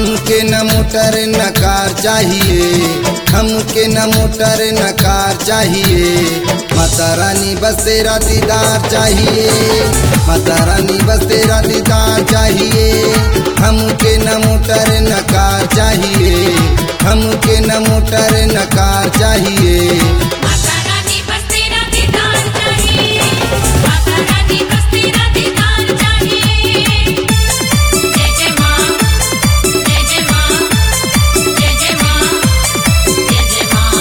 हमके न मोटर न कार चाहिए, हमके न मोटर न कार चाहिए। माता रानी बस तेरा दीदार चाहिए, माता रानी बस तेरा दीदार चाहिए। हमके न मोटर न कार चाहिए, हमके न मोटर न कार चाहिए। माता रानी बस तेरा दीदार चाहिए, माता रानी बस तेरा दीदार चाहिए। जय जय माँ, जय जय माँ, जय जय माँ, जय जय माँ।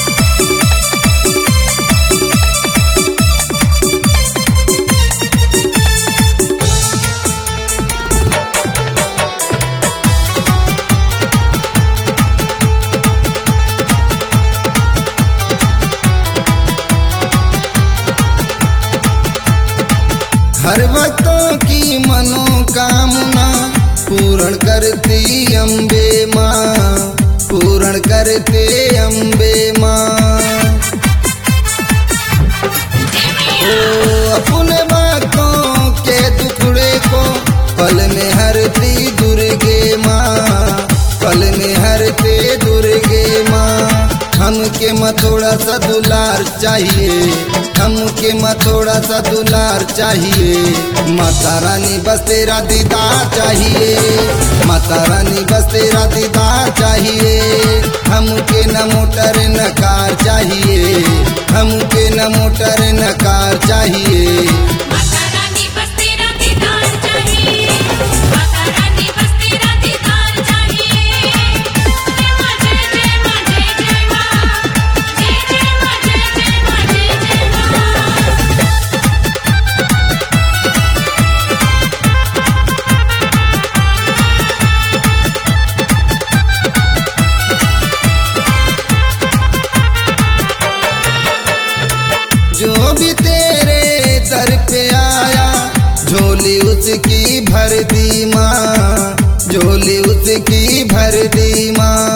हर भक्तों की मनोकामना पूर्ण करती अम्बे माँ, पूर्ण करते अम्बे माँ। ओ अपने भक्तों के दुखड़े को पल में हरती दुर्गे माँ, पल में हरते दुर्गे माँ। हमके म थोड़ा सा दुलार चाहिए, हमके म थोड़ा सा दुलार चाहिए। माता रानी बस तेरा दीदार चाहिए, माता रानी बस तेरा दीदार चाहिए। हमके न मोटर न कार चाहिए, हमके न मोटर न कार चाहिए। माता रानी बस तेरा दीदार चाहिए, माता रानी बस तेरा दीदार चाहिए। जय जय माँ, जय जय माँ, जय जय माँ, जय जय माँ, जय जय माँ। जो भी तेरे दर पे आया झोली उसकी भर दी माँ, झोली उसकी भर दी माँ।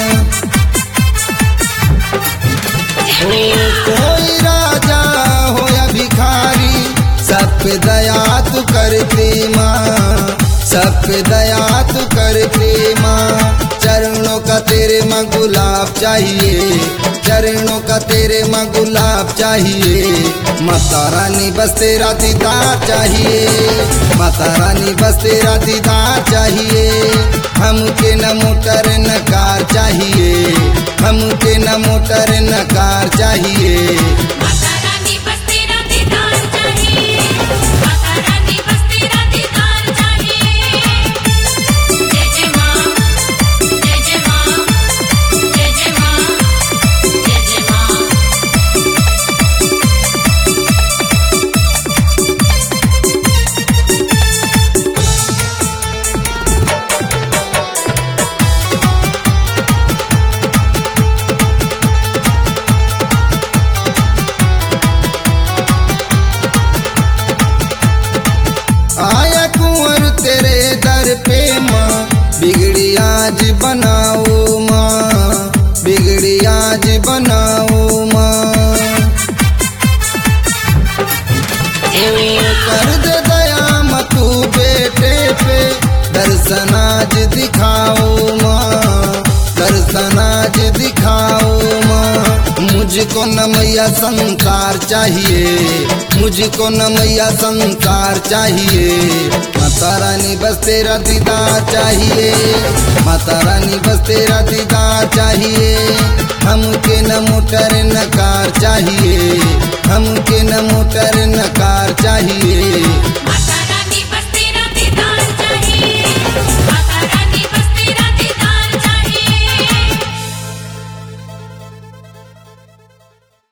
हो कोई राजा हो या भिखारी, सब पे दया तू करती माँ, सब पे दया तू करती माँ। चरणों का तेरे माँ गुलाब चाहिए, चरणों का तेरे माँ गुलाब चाहिए। माता रानी बस तेरा दीदार चाहिए, माता रानी बस तेरा दीदार चाहिए। हमके न मोटर न कार चाहिए, हमके न मोटर न कार चाहिए। माता रानी बस तेरा दीदार चाहिए, माता रानी बस तेरा दीदार चाहिए। जय जय माँ, जय जय माँ, जय जय माँ, जय जय माँ। आया कुंवर तेरे दर पे माँ, बिगड़ी आज बनाओ माँ, बिगड़ी आज बनाओ माँ। ओ कर दे दया मतू बेटे पे, दर्शन आज दिखाओ माँ, दर्शन आज दिखाओ माँ। मुझको न मैया संसार चाहिए, मुझको न मैया संसार चाहिए। माता रानी बस तेरा दीदार चाहिए, माता रानी बस तेरा दीदार चाहिए। हमके न मोटर न कार चाहिए, हमके